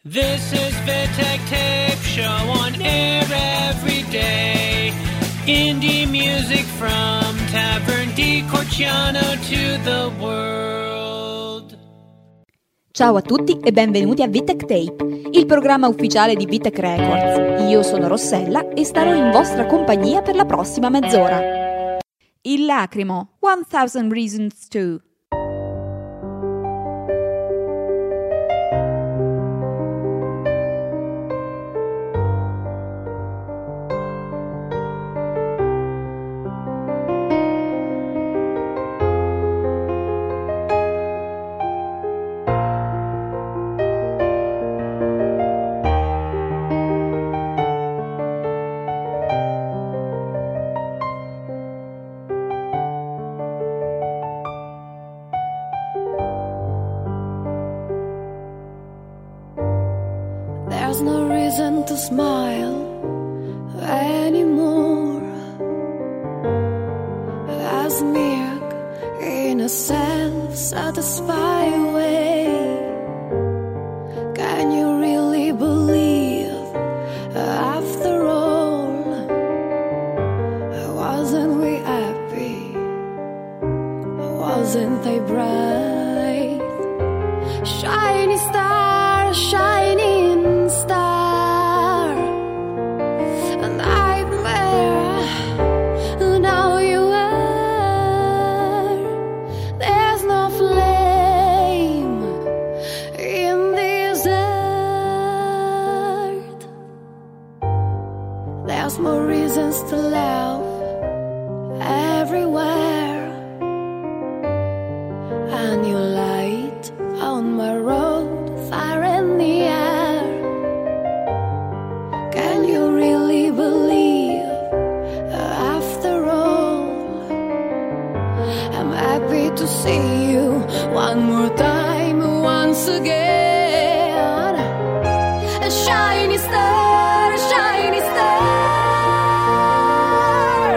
This is Vitek Tape Show on air every day. Indie music from Tavern di Corciano to the world. Ciao a tutti e benvenuti a Vitek Tape, il programma ufficiale di Vitek Records. Io sono Rossella e starò in vostra compagnia per la prossima mezz'ora. Il lacrimo, 1000 Reasons To. There's no reason to smile anymore, as milk in a self-satisfied way. Can you really believe, after all, wasn't we happy? Wasn't they bright? Shiny star, shining star, a nightmare. Now you are. There's no flame in this earth. There's more reasons to laugh everywhere. A new light on my road, fire in the air. Can you really believe, after all, I'm happy to see you one more time, once again. A shiny star, a shiny star.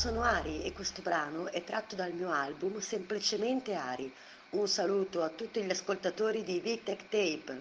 sono Ari e questo brano è tratto dal mio album Semplicemente Ari. Un saluto a tutti gli ascoltatori di VTech Tape.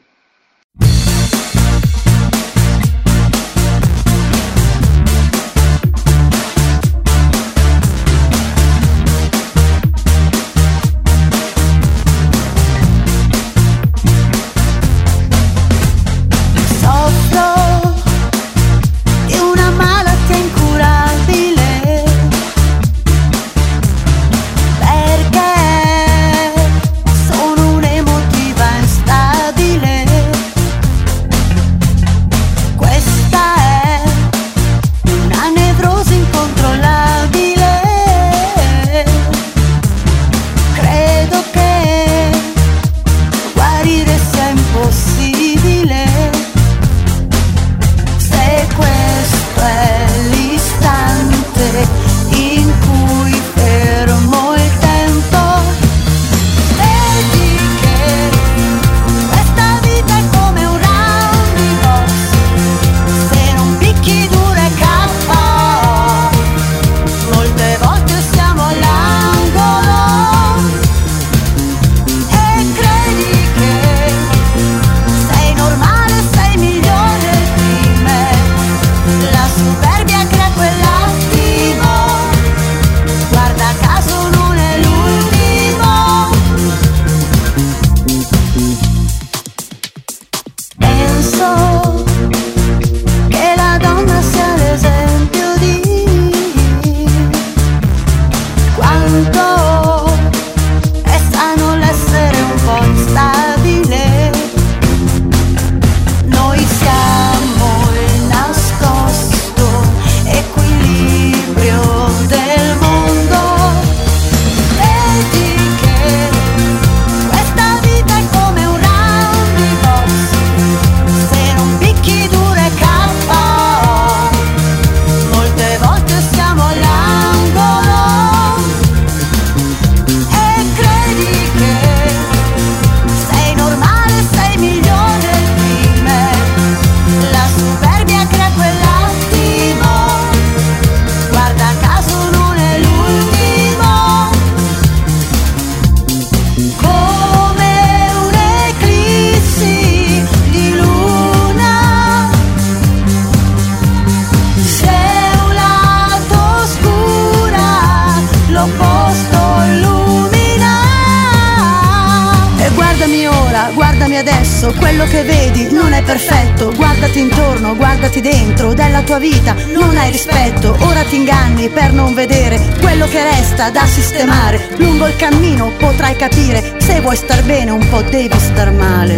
Quello che vedi non è perfetto, guardati intorno, guardati dentro, della tua vita non hai rispetto, ora ti inganni per non vedere quello che resta da sistemare, lungo il cammino potrai capire, se vuoi star bene un po' devi star male.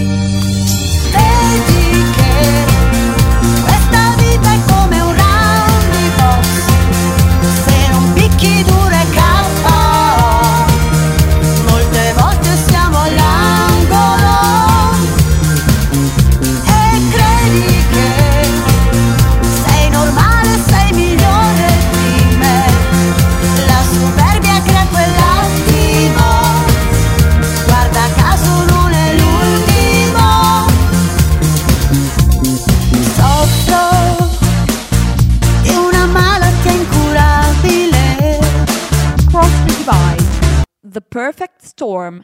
Vedi che questa vita è come un round di box, se non picchi duro è K.O. molte volte siamo all'angolo. The Perfect Storm.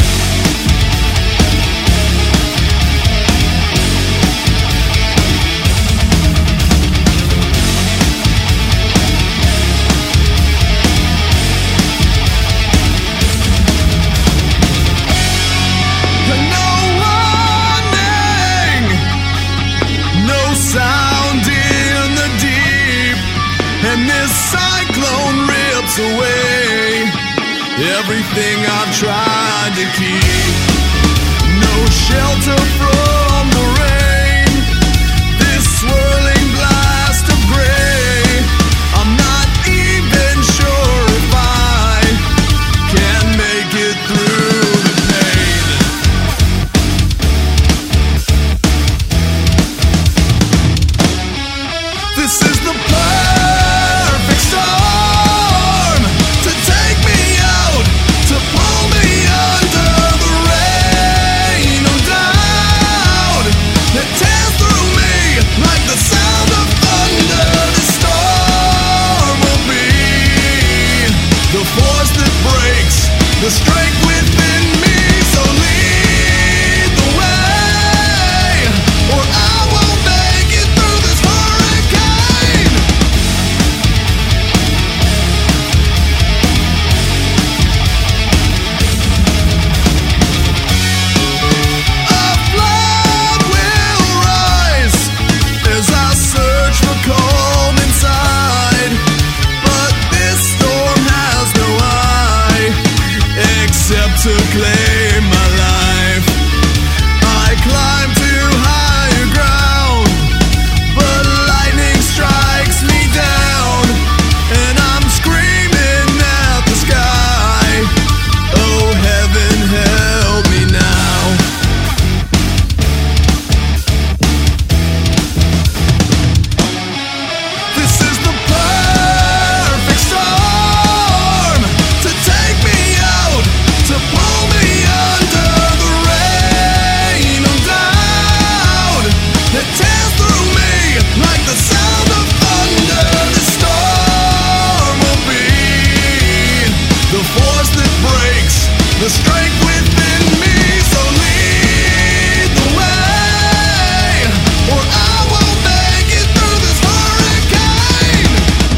Away everything I've tried to keep, no shelter from the rain, this swirling blast of gray, I'm not even sure if I can make it through the pain. This is the perfect storm. Pull me under the rain, no doubt. strength within me. So lead the way, or I won't make it through this hurricane. A flood will rise as I search for calm inside, but this storm has no eye except to claim my life. I climb to higher ground, but lightning strikes me down, and I'm screaming at the sky. Oh, heaven, help me now. This is the perfect storm to take me out, to pull me under the rain on down. It tears through me like the sound of thunder. The storm will be the force that breaks the strength within me. So lead the way, or I won't make it through this hurricane.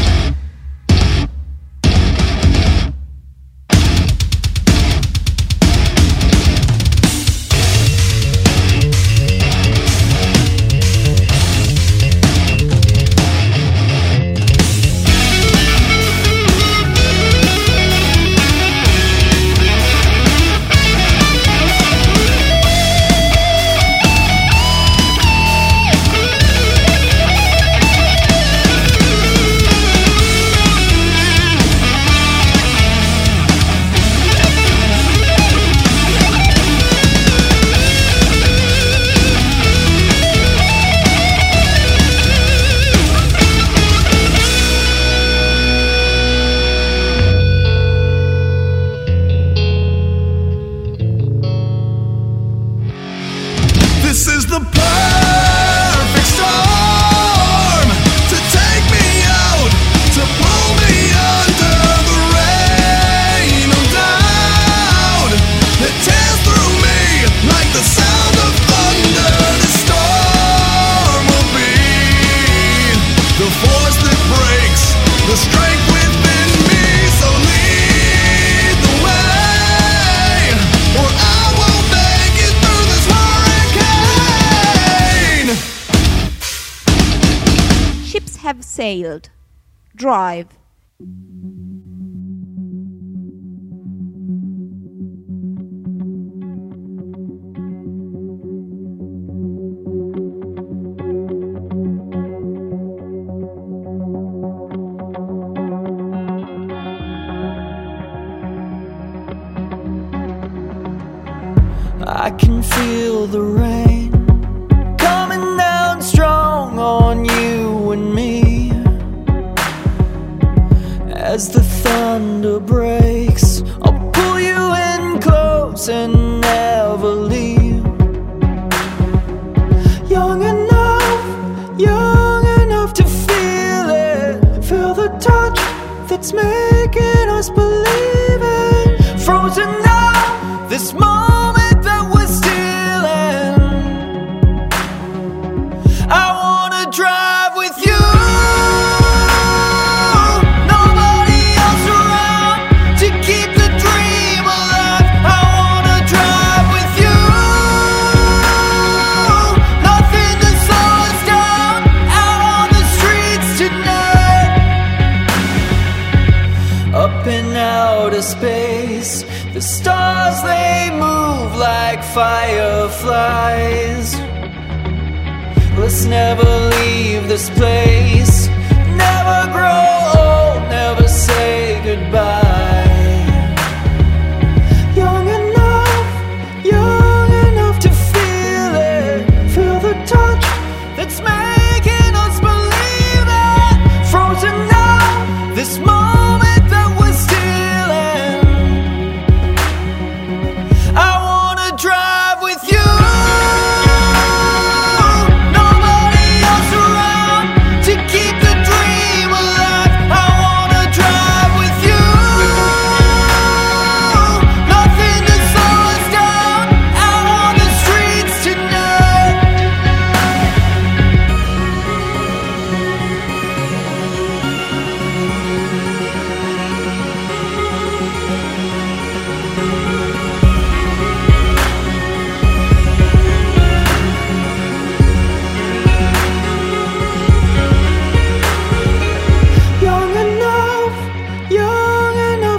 This is the perfect storm to take me out, to pull me under the rain on down. It tears through me like the sound of thunder. The storm will be the force that breaks the strength within me. So lead the way, or I won't make it through this hurricane. Ships have sailed. Drive. I can feel the rain coming down strong on you and me. As the thunder breaks, I'll pull you in close and never leave. Young enough to feel it, feel the touch that's making us believe it. Frozen now, this moment that we're stealing. I wanna drive with you. Nobody else around to keep the dream alive. I wanna drive with you. Nothing to slow us down out on the streets tonight. Up in outer space, the stars, they move like fireflies. Let's never leave this place, never grow old, never say goodbye. Young enough to feel it, feel the touch that's making us believe it. Frozen now, this moment that we're stealing. I wanna drive with you. Nobody else around to keep the dream alive. I wanna drive with you.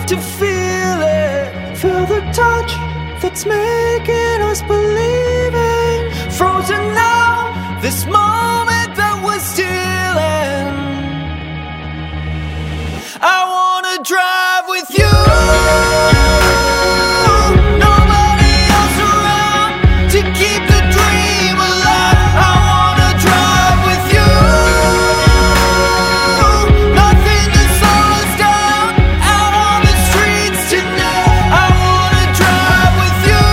love to feel it. Feel the touch that's making us believe it. Frozen now, this moment that we're stealing. I wanna drive with you. Nobody else around to keep the dream alive. I wanna drive with you. Nothing to slow us down out on the streets tonight. I wanna drive with you.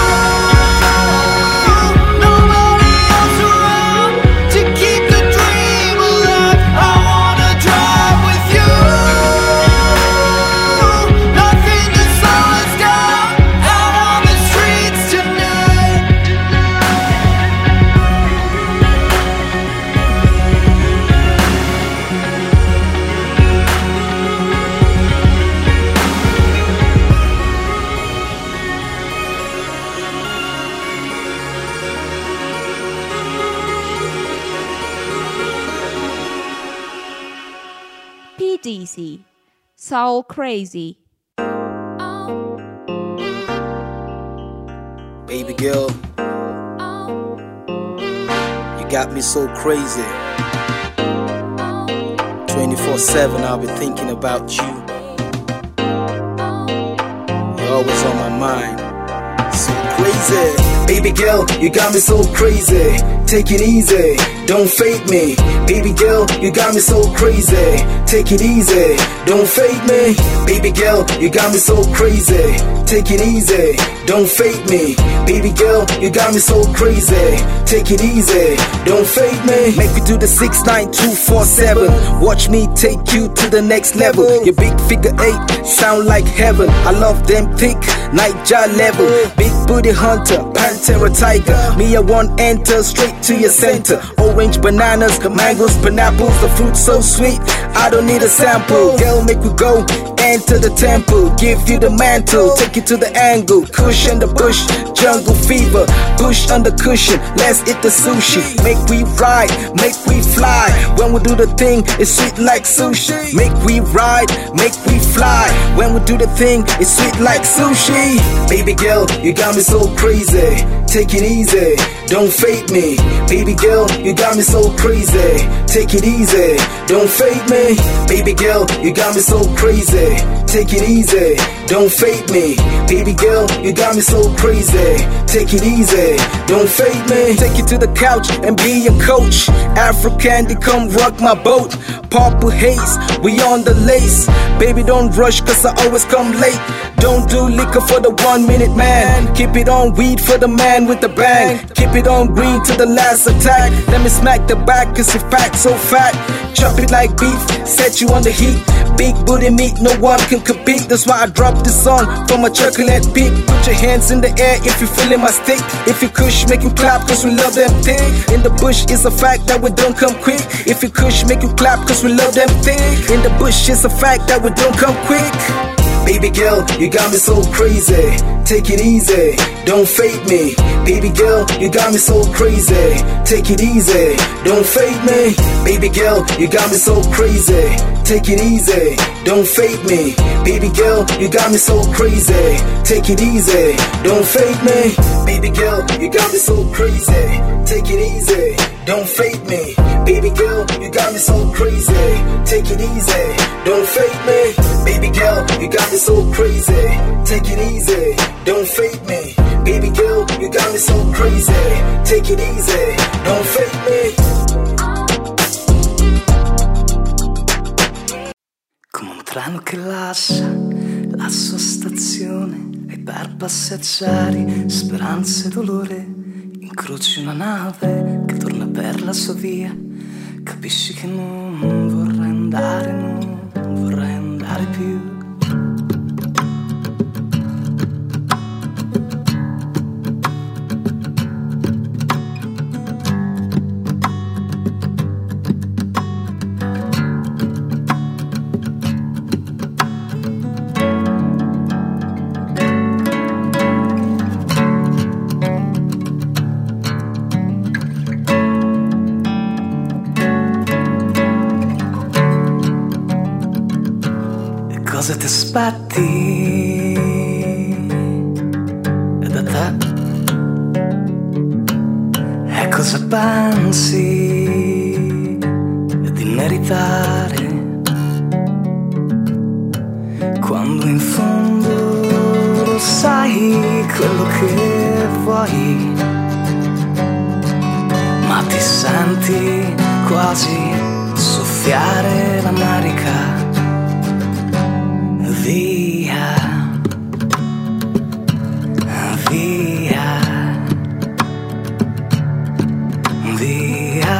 Nobody else around to keep the dream alive. I wanna drive with you. Nothing to slow us down out on the streets tonight. PDC, Soul Crazy. Baby girl, you got me so crazy. 24/7 I'll be thinking about you. You're always on my mind. So crazy. Baby girl, you got me so crazy. Take it easy, don't fake me. Baby girl, you got me so crazy. Take it easy, don't fake me. Baby girl, you got me so crazy. Take it easy, don't fake me. Baby girl, you got me so crazy. Take it easy, don't fake me. Make me do the 69247. Watch me take you to the next level. Your big figure 8 sound like heaven. I love them thick, night jaw level. Big booty hunter, Pantera tiger. Me I want enter straight to your center. Orange bananas, mangoes, pineapples. The fruit so sweet, I don't need a sample. Girl, make we go enter the temple. Give you the mantle, take you to the angle. Kush in the bush, jungle fever. Bush under cushion, let's eat the sushi. Make we ride, make we fly. When we do the thing, it's sweet like sushi. Make we ride, make we fly. When we do the thing, it's sweet like sushi. Baby girl, you got me so crazy. Take it easy, don't fake me. Baby girl, you got me so crazy. Take it easy, don't fake me. Baby girl, you got me so crazy. Take it easy, don't fake me. Baby girl, you got me so crazy. Take it easy, don't fake me. Take you to the couch and be your coach. Afro Candy, come rock my boat. Purple haze, we on the lace. Baby, don't rush, cause I always come late. Don't do liquor for the 1 minute man. Keep it on weed for the man with the bang. Keep it on green to the last attack. Let me smack the back, cause you're fat, so fat. Chop it like beef, set you on the heat. Big booty meat, no one can compete. That's why I dropped this song from a chocolate beat. Put your hands in the air if you feeling my stick. If you kush, make you clap, cause we love them thick. In the bush, it's a fact that we don't come quick. If you kush, make you clap, cause we love them thick. In the bush, it's a fact that we don't come quick. Baby girl, you got me so crazy. Take it easy, don't fake me. Baby girl, you got me so crazy. Take it easy, don't fake me. Baby girl, you got me so crazy. Take it easy, don't fake me. Baby girl, you got me so crazy. Take it easy, don't fake me. Baby girl, you got me so crazy. Take it easy, don't fake me. Baby girl, you got me so crazy. Take it easy, don't fake me. Baby girl, you got me so crazy. Take it easy, don't fake me. Baby girl, you got me so crazy. Take it easy, don't fake me. Come un treno che lascia la sua stazione e per passeggeri, speranze e dolore, incroci una nave che torna per la sua via. Capisci che non vorrei andare, non vorrei andare più. cosa ti aspetti da te e cosa pensi di meritare, quando in fondo sai quello che vuoi, ma ti senti quasi soffiare l'America. Via, via, via.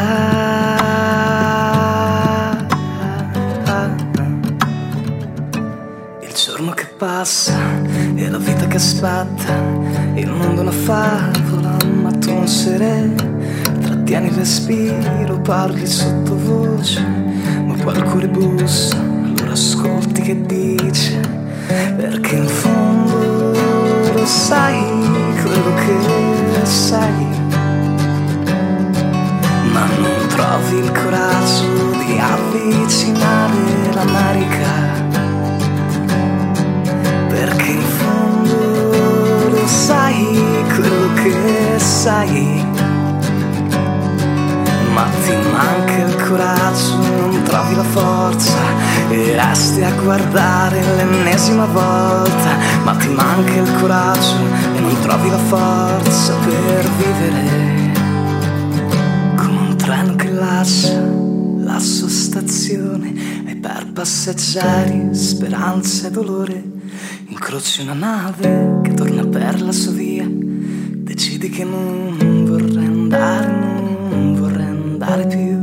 Il giorno che passa e la vita che aspetta, il mondo è una favola ma tu non sei re. Trattieni il respiro, parli sottovoce, ma qualcuno bussa, allora ascolti che dice, perché in fondo lo sai quello che sai, ma non trovi il coraggio di avvicinare l'America, perché in fondo lo sai quello che sai, ma ti manca il coraggio, non trovi la forza e resti a guardare l'ennesima volta, ma ti manca il coraggio e non trovi la forza per vivere, come un treno che lascia la sua stazione e per passeggeri, speranza e dolore incroci una nave che torna per la sua via, decidi che non vorrei andare, non vorrei andare più.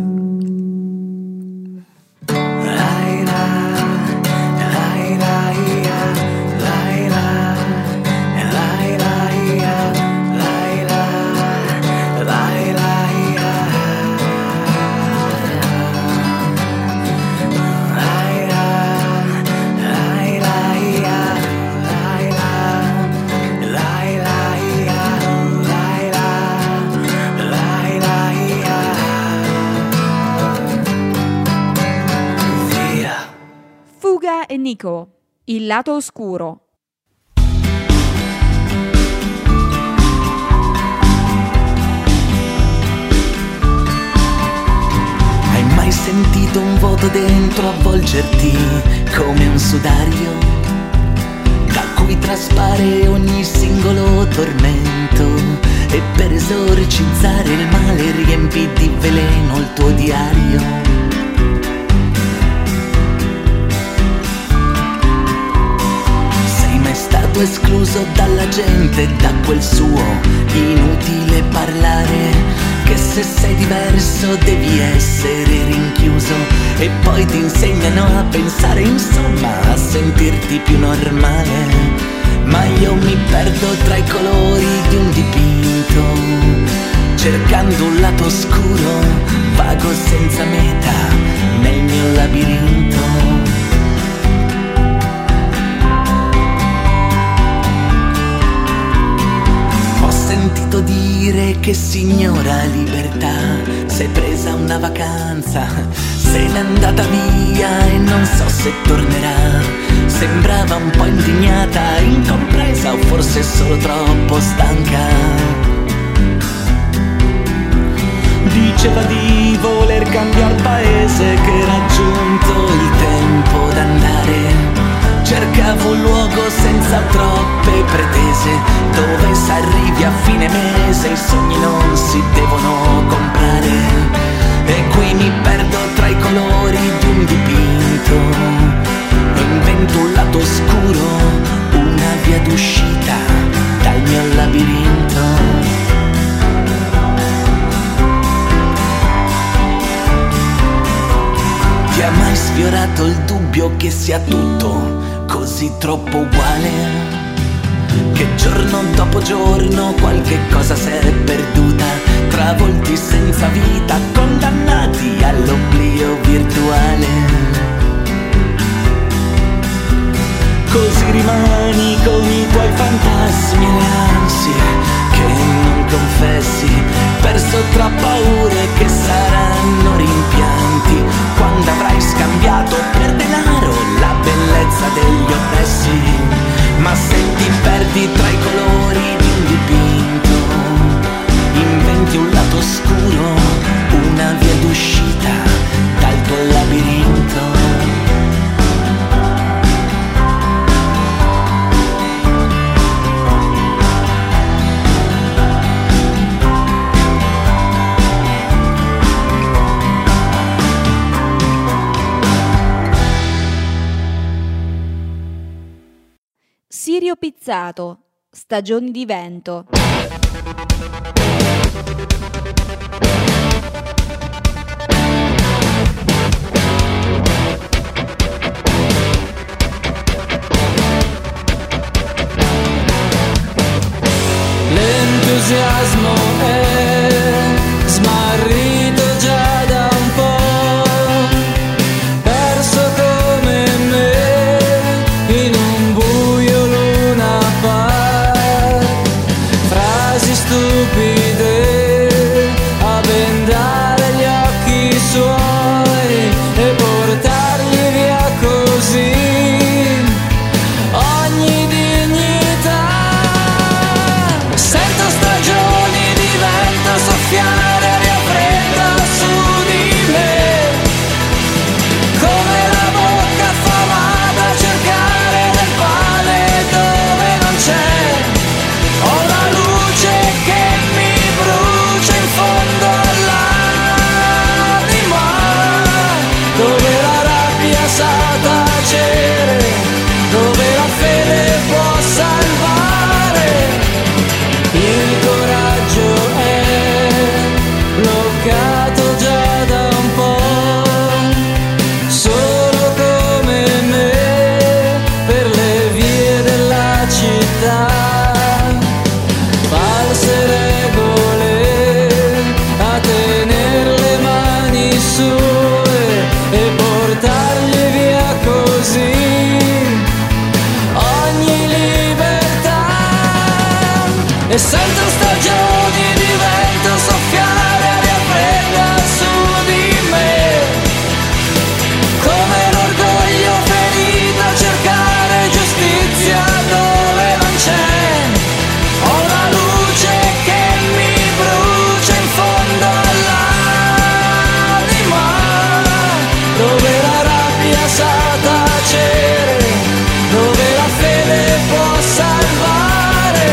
E Nico, il lato oscuro. Hai mai sentito un vuoto dentro avvolgerti come un sudario, da cui traspare ogni singolo tormento, e per esorcizzare il male riempi di veleno il tuo diario? È stato escluso dalla gente, da quel suo inutile parlare, che se sei diverso devi essere rinchiuso, e poi ti insegnano a pensare, insomma, a sentirti più normale. Ma io mi perdo tra i colori di un dipinto, cercando un lato oscuro, vago senza meta nel mio labirinto. Ho sentito dire che signora libertà s'è presa una vacanza, se n'è andata via e non so se tornerà. Sembrava un po' indignata, incompresa o forse solo troppo stanca. Diceva di voler cambiare paese, che era giunto il tempo d'andare. Cercavo un luogo senza troppe pretese, dove s'arrivi a fine mese, i sogni non si devono comprare. E qui mi perdo tra i colori di un dipinto, invento un lato oscuro, una via d'uscita dal mio labirinto. Ti ha mai sfiorato il dubbio che sia tutto così troppo uguale, che giorno dopo giorno qualche cosa si è perduta, travolti senza vita, condannati all'oblio virtuale? Così rimani con i tuoi fantasmi e le ansie che non confessi, perso tra paure che saranno rimpianti, quando avrai scambiato per denaro la bellezza del Sirio Pizzato, Stagioni di vento. L'entusiasmo è smarrito già da un po', perso come me in un buio Luna Park. Frasi stupide a bendare gli occhi suoi e portargli via così ogni dignità. Sento stagioni di vento soffiare aria fredda su di me, come la bocca affamata a cercare del pane dove non c'è. Ho la luce che mi brucia in fondo all'anima, dove la rabbia sa tacere, dove la fede può salvare. Il coraggio è bloccato già da un po', solo come me per le vie della città. False regole a tener le mani sue e portargli via così ogni libertà. E sento stagioni di vento soffiare aria fredda su di me, come l'orgoglio ferito a cercare giustizia dove non c'è. Ho la luce che mi brucia in fondo all'anima, dove la rabbia sa tacere, dove la fede può salvare.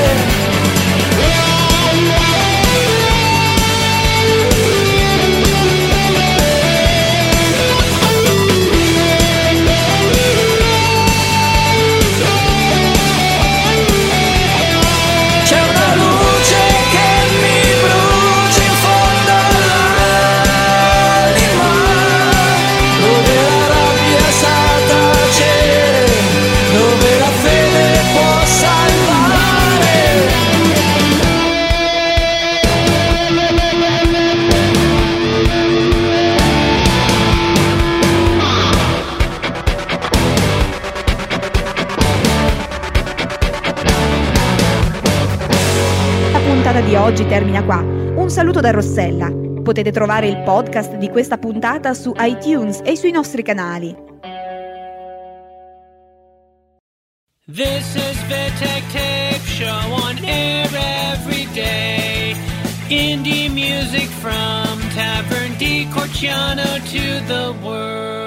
C'è una luce che mi brucia in fondo all'anima, dove la rabbia sa tacere, dove la fede può salvare. La puntata di oggi termina qua. Un saluto da Rossella. Potete trovare il podcast di questa puntata su iTunes e sui nostri canali. This is Vitek Tape Show on air every day. Indie music from Tavern di Corciano to the world.